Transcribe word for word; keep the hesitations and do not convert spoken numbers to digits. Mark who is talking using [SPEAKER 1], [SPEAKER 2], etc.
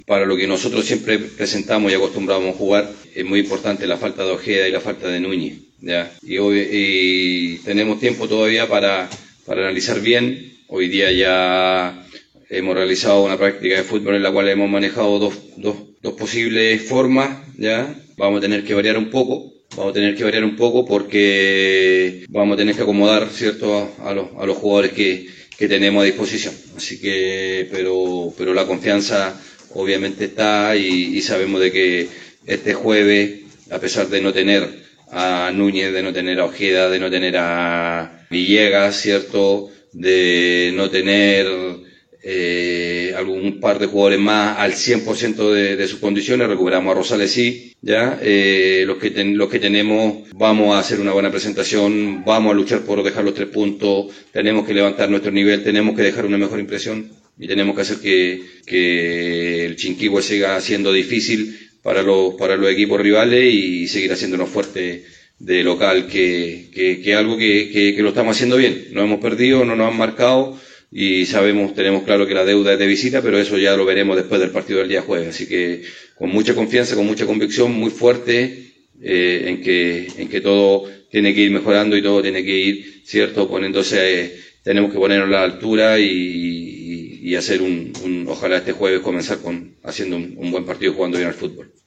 [SPEAKER 1] para lo que nosotros siempre presentamos y acostumbramos a jugar, es muy importante la falta de Ojeda y la falta de Núñez, ¿ya? Y, hoy, y tenemos tiempo todavía para, para analizar bien. Hoy día ya hemos realizado una práctica de fútbol en la cual hemos manejado dos, dos, dos posibles formas, ¿ya? Vamos a tener que variar un poco. Vamos a tener que variar un poco porque vamos a tener que acomodar, ¿cierto?, a, a, los, a los jugadores que, que tenemos a disposición. Así que, pero, pero la confianza obviamente está y, y sabemos de que este jueves, a pesar de no tener a Núñez, de no tener a Ojeda, de no tener a Villegas, ¿cierto?, de no tener eh, algún par de jugadores más al cien por ciento de, de sus condiciones, recuperamos a Rosales, sí, ya, eh, los que ten, los que tenemos, vamos a hacer una buena presentación, vamos a luchar por dejar los tres puntos, tenemos que levantar nuestro nivel, tenemos que dejar una mejor impresión y tenemos que hacer que, que el Chinquihue siga siendo difícil para los, para los equipos rivales y seguir haciéndonos fuertes de local, que, que, que algo que, que, que lo estamos haciendo bien, no hemos perdido, no nos han marcado y sabemos, tenemos claro que la deuda es de visita, pero eso ya lo veremos después del partido del día jueves. Así que con mucha confianza, con mucha convicción, muy fuerte eh, en que en que todo tiene que ir mejorando y todo tiene que ir, cierto, poniéndose, eh, tenemos que ponernos a la altura y, y, y hacer un, un, ojalá este jueves comenzar con haciendo un, un buen partido, jugando bien al fútbol.